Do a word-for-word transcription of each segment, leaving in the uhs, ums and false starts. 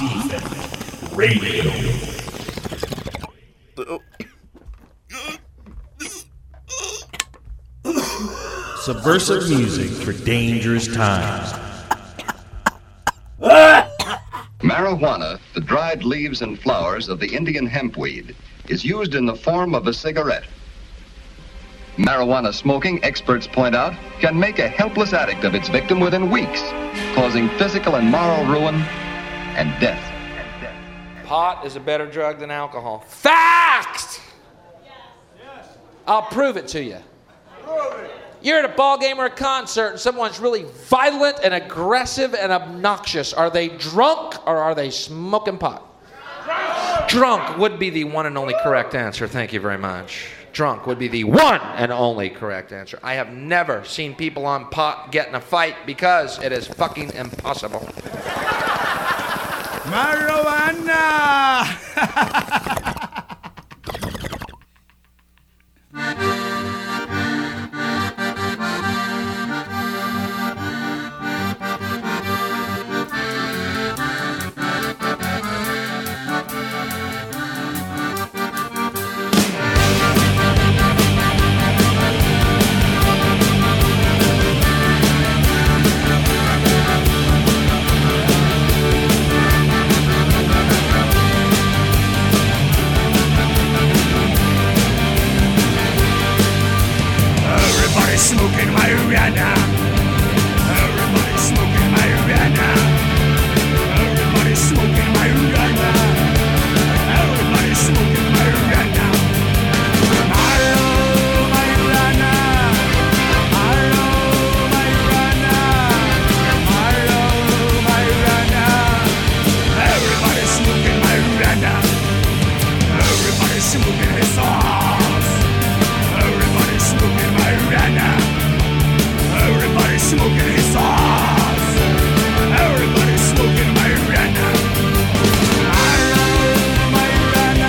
Defect Radio. Subversive music for dangerous times. Marijuana, the dried leaves and flowers of the Indian hempweed, is used in the form of a cigarette. Marijuana smoking, experts point out, can make a helpless addict of its victim within weeks, causing physical and moral ruin and death. Pot is a better drug than alcohol. Fact! I'll prove it to you. You're at a ball game or a concert and someone's really violent and aggressive and obnoxious. Are they drunk or are they smoking pot? Drunk! Drunk would be the one and only correct answer. Thank you very much. Drunk would be the one and only correct answer. I have never seen people on pot get in a fight because it is fucking impossible. Marijuana! Smoking marijuana. Everybody smoking marijuana. Everybody smoking marijuana. Everybody smoking marijuana. Hello, marijuana. Hello, marijuana. Hello, marijuana. Everybody smoking marijuana. Everybody smoking his sauce. Everybody smoking marijuana. Everybody smoking his sauce. Everybody smoking marijuana. Hello, marijuana.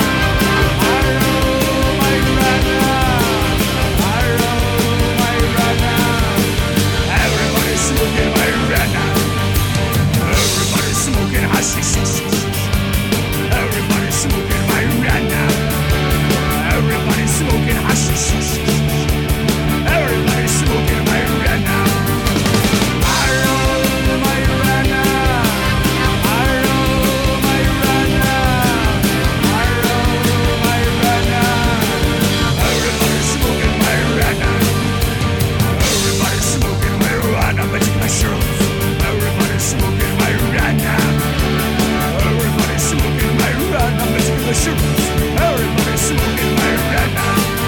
Hello, marijuana. Hello, marijuana. Everybody smoking marijuana. Everybody smoking hashish. Everybody smoking marijuana. Everybody smoking hashish. Everybody smoking marijuana. Hello, marijuana. Hello, marijuana. Hello, marijuana. Everybody smoking marijuana. Everybody smoking marijuana. Magic mushrooms. Everybody smoking marijuana. Everybody smoking marijuana. Magic mushrooms. Everybody smoking marijuana.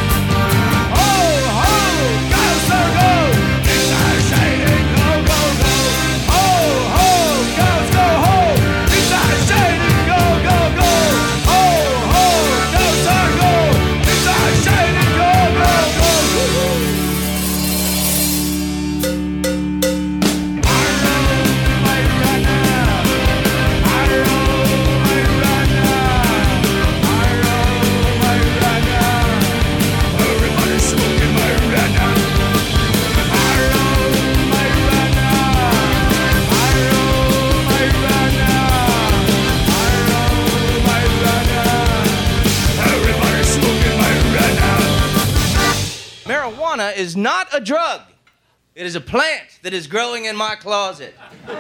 Marijuana is not a drug. It is a plant that is growing in my closet. You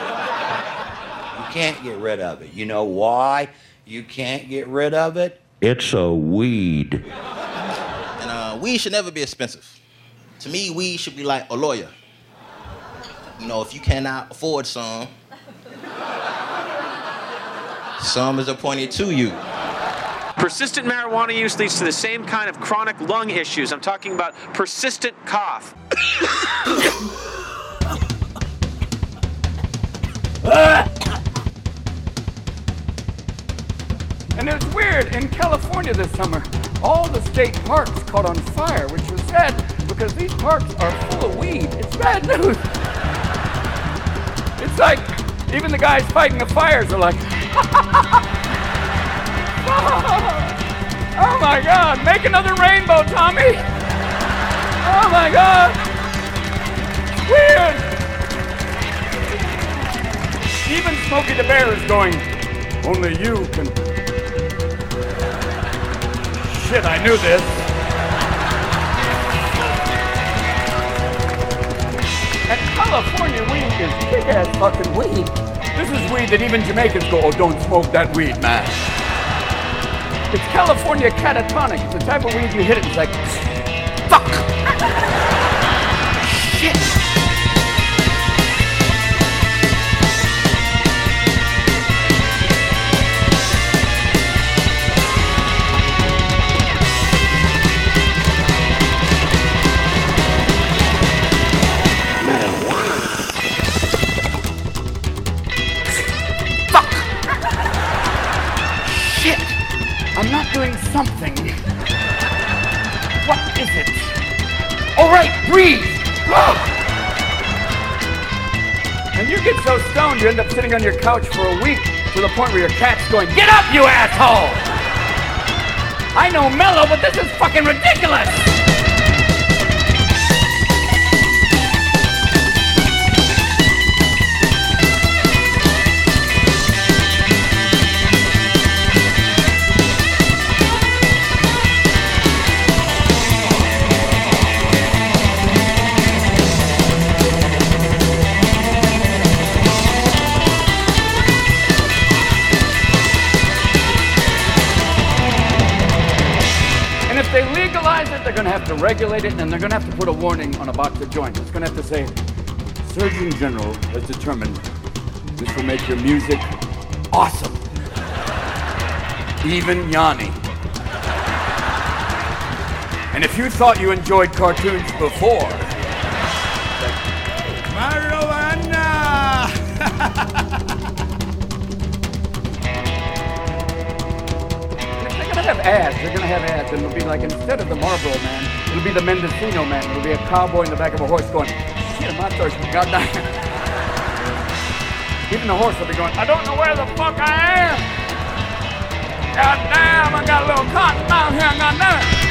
can't get rid of it. You know why you can't get rid of it? It's a weed. And uh, weed should never be expensive. To me, weed should be like a lawyer. You know, if you cannot afford some, some is appointed to you. Persistent marijuana use leads to the same kind of chronic lung issues. I'm talking about persistent cough. And it's weird, in California this summer, all the state parks caught on fire, which was sad because these parks are full of weed. It's bad news. It's like, even the guys fighting the fires are like, oh my God, make another rainbow, Tommy. Oh my God. Weird. Even Smokey the Bear is going, only you can... Shit, I knew this. And California weed is big-ass fucking weed. This is weed that even Jamaicans go, oh, don't smoke that weed, man. It's California catatonic. It's the type of weed you hit it, it's like, fuck. Shit. I'm not doing something. What is it? All right, breathe. And you get so stoned, you end up sitting on your couch for a week to the point where your cat's going, get up, you asshole! I know mellow, but this is fucking ridiculous! If they legalize it, they're going to have to regulate it, and they're going to have to put a warning on a box of joints. It's going to have to say, Surgeon General has determined this will make your music awesome. Even Yanni. And if you thought you enjoyed cartoons before... Marijuana! Have ads. They're gonna have ads, and it'll be like, instead of the Marlboro Man, it'll be the Mendocino Man. It'll be a cowboy in the back of a horse going, shit, my thirst, goddamn. Even the horse will be going, I don't know where the fuck I am. Goddamn, I got a little cotton out here, goddamn.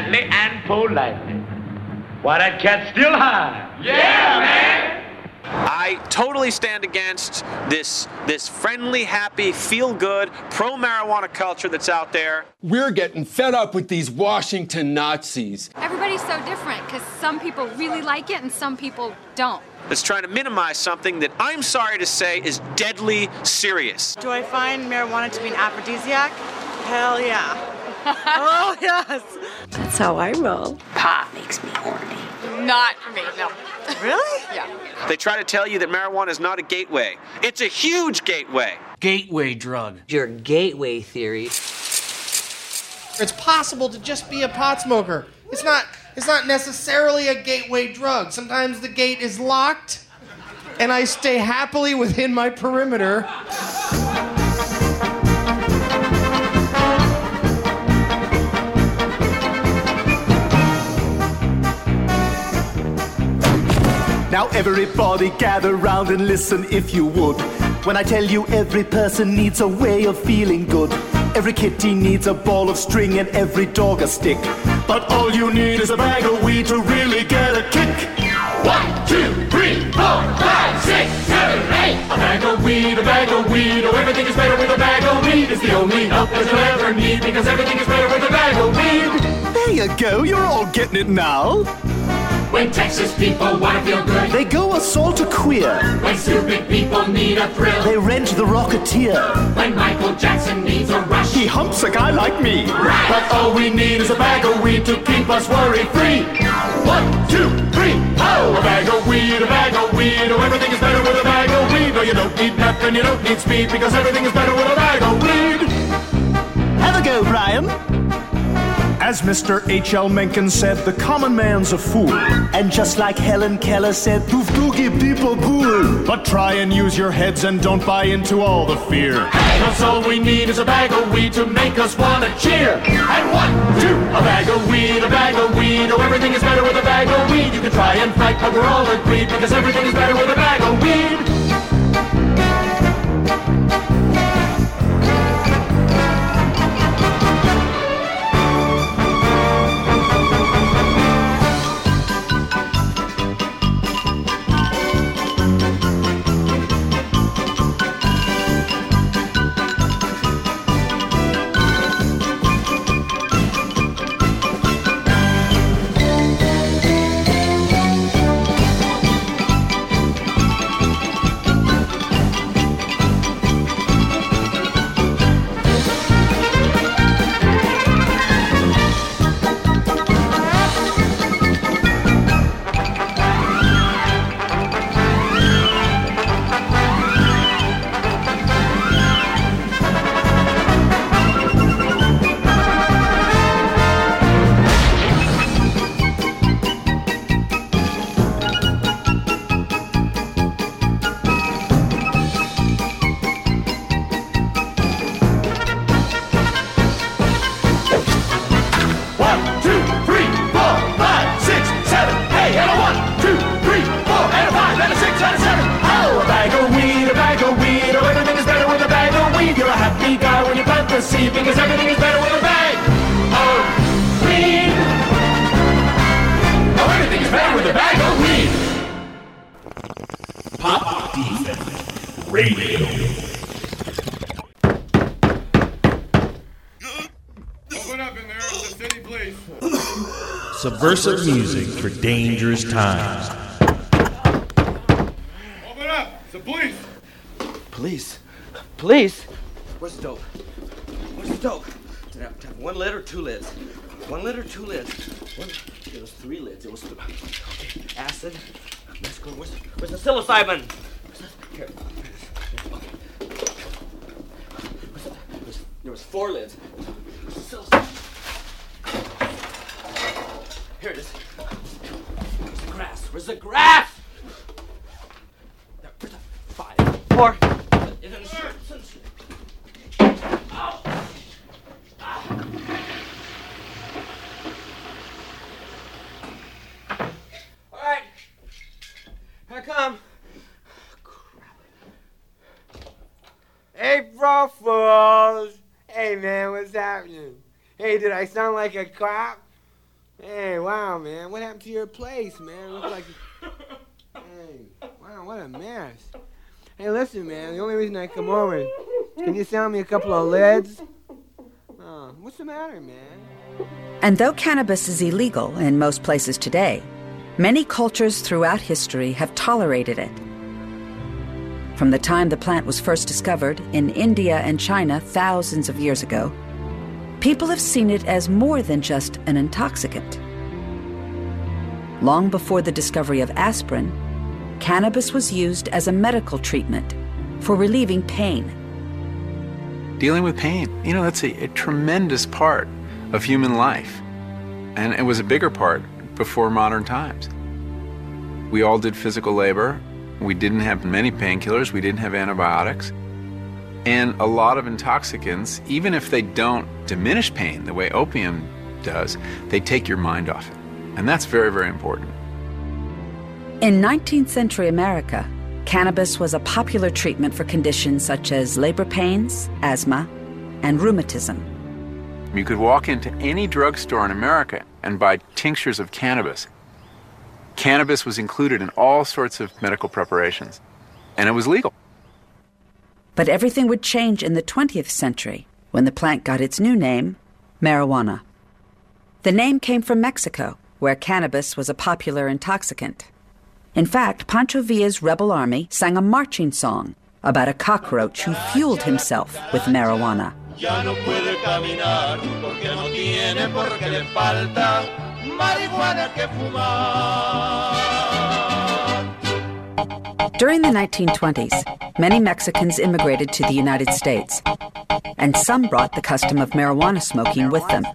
gladly and politely. Why, that cat's still high. Yeah, man! I totally stand against this this friendly, happy, feel-good, pro-marijuana culture that's out there. We're getting fed up with these Washington Nazis. Everybody's so different because some people really like it and some people don't. That's trying to minimize something that I'm sorry to say is deadly serious. Do I find marijuana to be an aphrodisiac? Hell yeah. Oh, yes. That's how I roll. Pot makes me horny. Not for me, no. Really? Yeah. They try to tell you that marijuana is not a gateway. It's a huge gateway. Gateway drug. Your gateway theory. It's possible to just be a pot smoker. It's not it's not necessarily a gateway drug. Sometimes the gate is locked and I stay happily within my perimeter. Now everybody gather round and listen if you would. When I tell you every person needs a way of feeling good. Every kitty needs a ball of string and every dog a stick. But all you need is a bag of weed to really get a kick. One, two, three, four, five, six, seven, eight. A bag of weed, a bag of weed. Oh, everything is better with a bag of weed. It's the only help that you'll ever need because everything is better with a bag of weed. There you go, you're all getting it now. When Texas people want to feel good, they go assault a queer. When stupid people need a thrill, they rent the Rocketeer. When Michael Jackson needs a rush, he humps a guy like me. Right. But all we need is a bag of weed to keep us worry-free. One, two, three, oh! A bag of weed, a bag of weed. Oh, everything is better with a bag of weed. No, you don't need meth and you don't need speed because everything is better with a bag of weed. Have a go, Brian. As Mister H L Mencken said, the common man's a fool. And just like Helen Keller said, "Toof doogie people cool." But try and use your heads and don't buy into all the fear. Cause all we need is a bag of weed to make us wanna cheer. And one, two, a bag of weed, a bag of weed. Oh, everything is better with a bag of weed. You can try and fight, but we're all agreed because everything is better with a bag of weed. Because everything is better with a bag of weed. Oh, everything is better with a bag of weed. Pop Defense Radio. Open up in there, the city police. Subversive music for dangerous times. Open up, it's the police. Police? Police? Where's the dope? Where's the dope? Did I have, did I have one lid or two lids? One lid or two lids? One, it was three lids. It was th- okay. Acid, mescaline. Where's, where's the psilocybin? Where's the, here. Okay. Where's the, there, was, there was four lids. Where's the psilocybin? Here it is. Where's the grass? Where's the grass? There, where's the five? Four. It's in the shirt. It's in the shirt. Ow. All right, here I come. April Fools! Hey man, what's happening? Hey, did I sound like a cop? Hey, wow, man. What happened to your place, man? Looks like... Hey, wow, what a mess. Hey, listen, man. The only reason I come over is... Can you sell me a couple of lids? Oh, what's the matter, man? And though cannabis is illegal in most places today, many cultures throughout history have tolerated it. From the time the plant was first discovered in India and China thousands of years ago, people have seen it as more than just an intoxicant. Long before the discovery of aspirin, cannabis was used as a medical treatment for relieving pain. Dealing with pain, you know, that's a, a tremendous part of human life. And it was a bigger part before modern times. We all did physical labor. We didn't have many painkillers. We didn't have antibiotics. And a lot of intoxicants, even if they don't diminish pain the way opium does, they take your mind off it. And that's very, very important. In nineteenth century America, cannabis was a popular treatment for conditions such as labor pains, asthma, and rheumatism. You could walk into any drugstore in America and buy tinctures of cannabis. Cannabis was included in all sorts of medical preparations, and it was legal. But everything would change in the twentieth century when the plant got its new name, marijuana. The name came from Mexico, where cannabis was a popular intoxicant. In fact, Pancho Villa's rebel army sang a marching song about a cockroach who fueled himself with marijuana. Ya no puede caminar porque no tiene porque le falta marihuana que fumar. During the nineteen twenties, many Mexicans immigrated to the United States, and some brought the custom of marijuana smoking with them.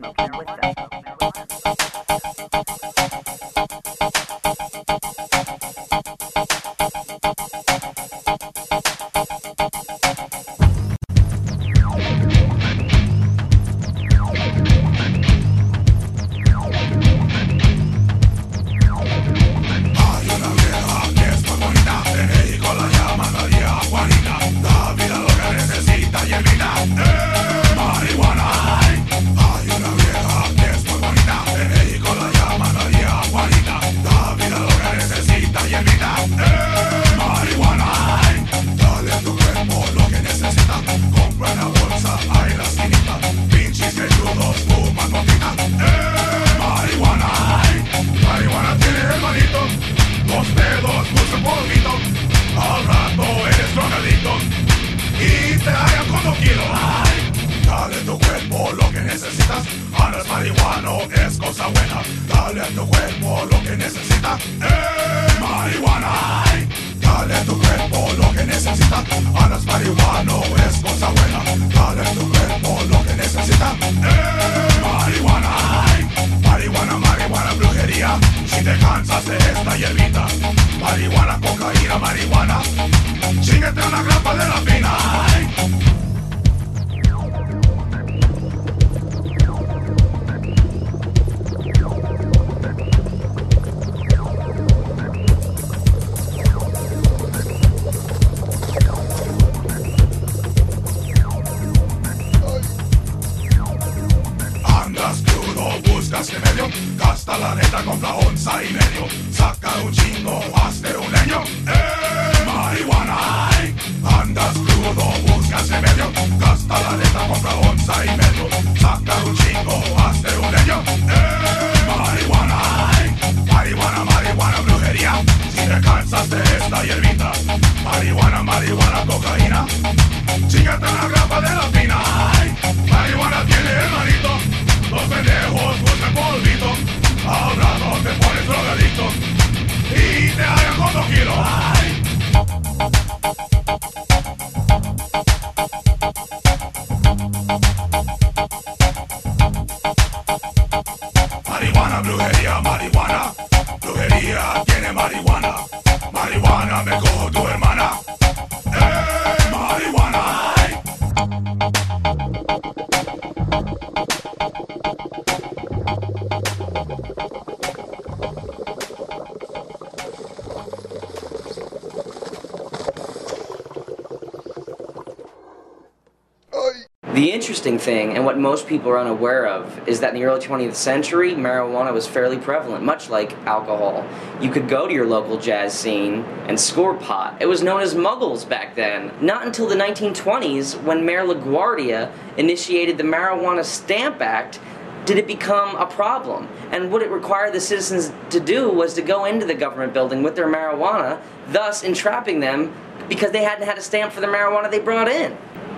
The interesting thing, and what most people are unaware of, is that in the early twentieth century, marijuana was fairly prevalent, much like alcohol. You could go to your local jazz scene and score pot. It was known as muggles back then. Not until the nineteen twenties, when Mayor LaGuardia initiated the Marijuana Stamp Act, did it become a problem. And what it required the citizens to do was to go into the government building with their marijuana, thus entrapping them because they hadn't had a stamp for the marijuana they brought in.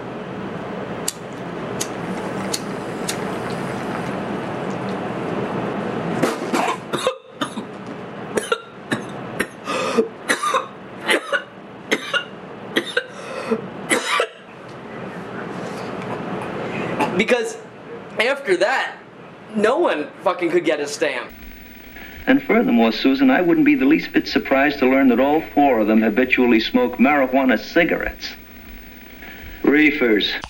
Because after that, no one fucking could get a stamp. And furthermore, Susan, I wouldn't be the least bit surprised to learn that all four of them habitually smoke marijuana cigarettes. Reefers.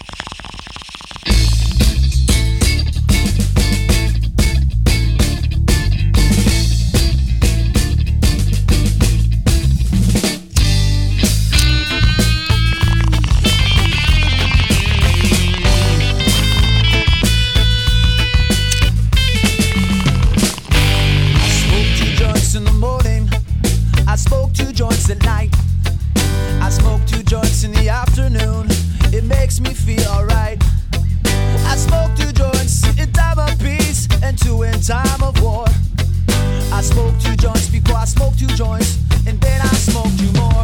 At night, I smoke two joints in the afternoon. It makes me feel alright. I smoke two joints in time of peace and two in time of war. I smoke two joints before I smoke two joints, and then I smoke two more.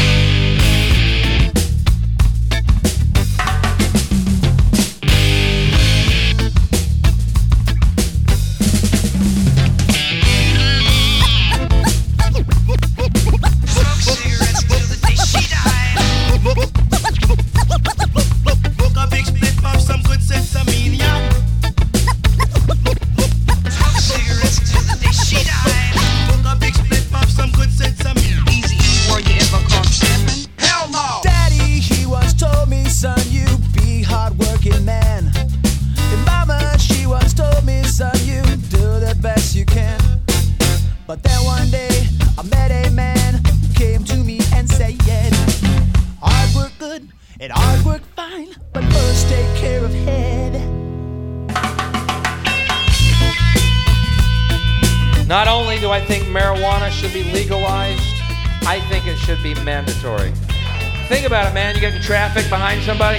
Not only do I think marijuana should be legalized, I think it should be mandatory. Think about it, man. You get in traffic behind somebody.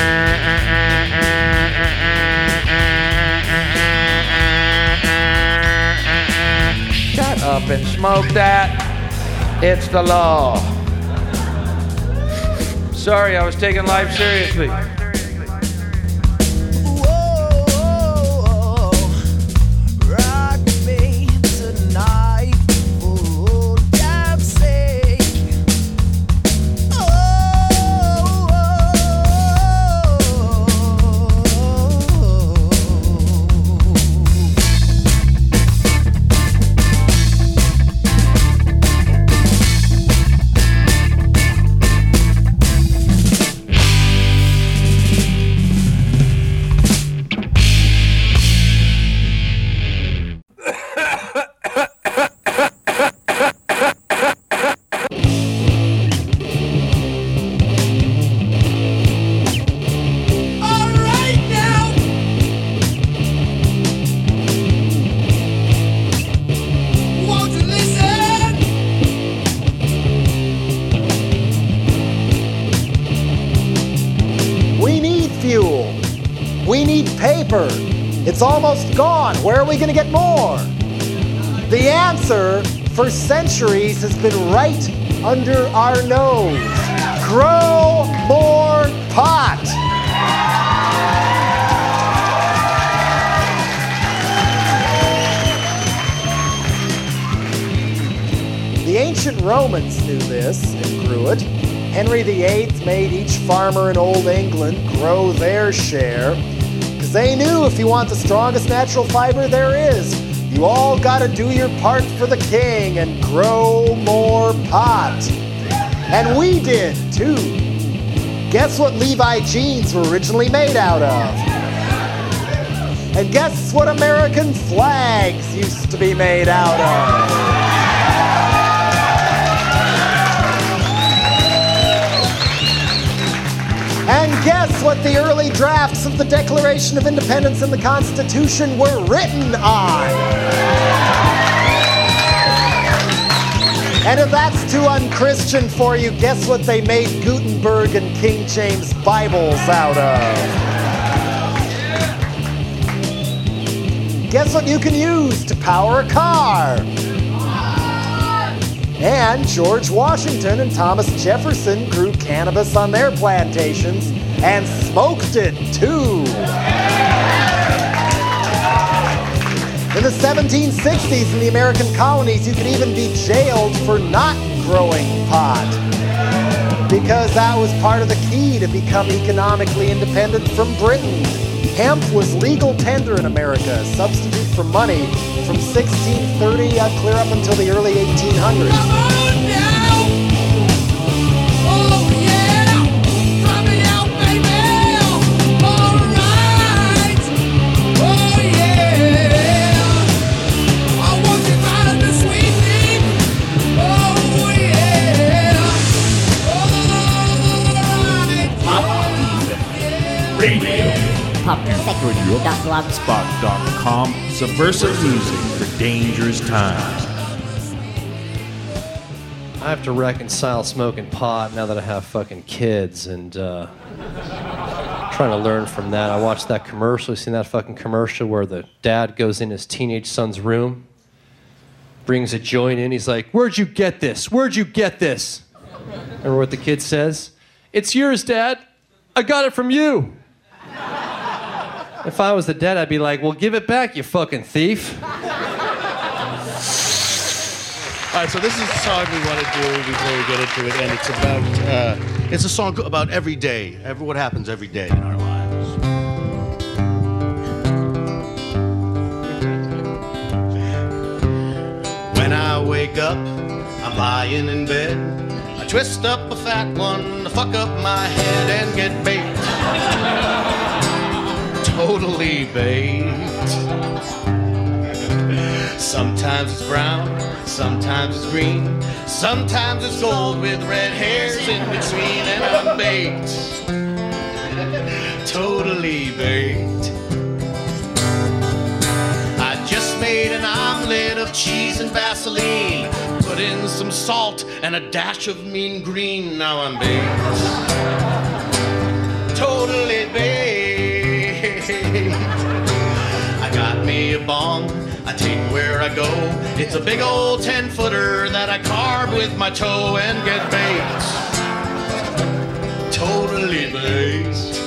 Shut up and smoke that. It's the law. Sorry, I was taking life seriously. It's almost gone. Where are we going to get more? The answer for centuries has been right under our nose. Grow more pot. The ancient Romans knew this and grew it. Henry the Eighth made each farmer in Old England grow their share. They knew if you want the strongest natural fiber there is, you all gotta do your part for the king and grow more pot. And we did, too. Guess what Levi jeans were originally made out of? And guess what American flags used to be made out of? And guess Guess what the early drafts of the Declaration of Independence and the Constitution were written on? And if that's too unchristian for you, guess what they made Gutenberg and King James Bibles out of? Guess what you can use to power a car? And George Washington and Thomas Jefferson grew cannabis on their plantations and smoked it too. In the seventeen sixties in the American colonies, you could even be jailed for not growing pot, because that was part of the key to become economically independent from Britain. Hemp was legal tender in America, a substitute for money from sixteen thirty uh, clear up until the early eighteen hundreds. radio dot blogspot dot com. Subversive music for dangerous times. I have to reconcile smoking pot now that I have fucking kids, and uh, trying to learn from that. I watched that commercial. You seen that fucking commercial where the dad goes in his teenage son's room, brings a joint in. He's like, "Where'd you get this? Where'd you get this?" Remember what the kid says? "It's yours, Dad. I got it from you." If I was the dad, I'd be like, "Well, give it back, you fucking thief." All right, so this is the song we want to do before we get into it, and it's about, uh, it's a song about every day, every, what happens every day in our lives. When I wake up, I'm lying in bed. I twist up a fat one to fuck up my head and get baked. Totally baked. Sometimes it's brown, sometimes it's green, sometimes it's gold with red hairs in between, and I'm baked. Totally baked. I just made an omelet of cheese and Vaseline, put in some salt and a dash of mean green. Now I'm baked. Totally baked. I got me a bong, I take where I go. It's a big old ten-footer that I carve with my toe and get baked. Totally baked.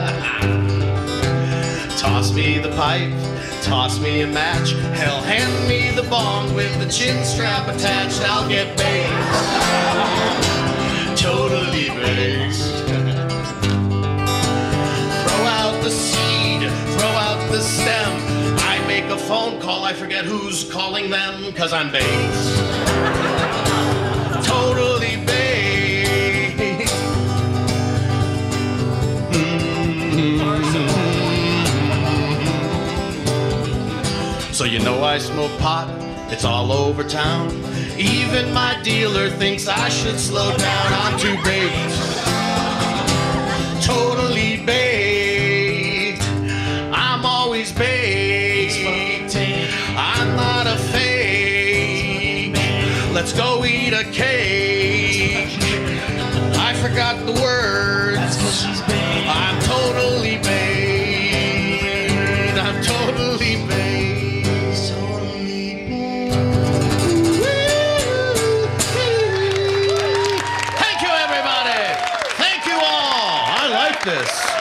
Toss me the pipe, toss me a match. Hell, hand me the bong with the chin strap attached. I'll get baked. Totally baked. Throw out the seed, throw out the stem. I make a phone call, I forget who's calling them, cause I'm baked. Totally baked. Mm-hmm. So you know I smoke pot, it's all over town. Even my dealer thinks I should slow down. I'm too baked. Totally baked. I'm always baked. I'm not a fake. Let's go eat a cake. I forgot the words. I'm totally baked. I'm totally baked. Thank you, everybody. Thank you all. I like this.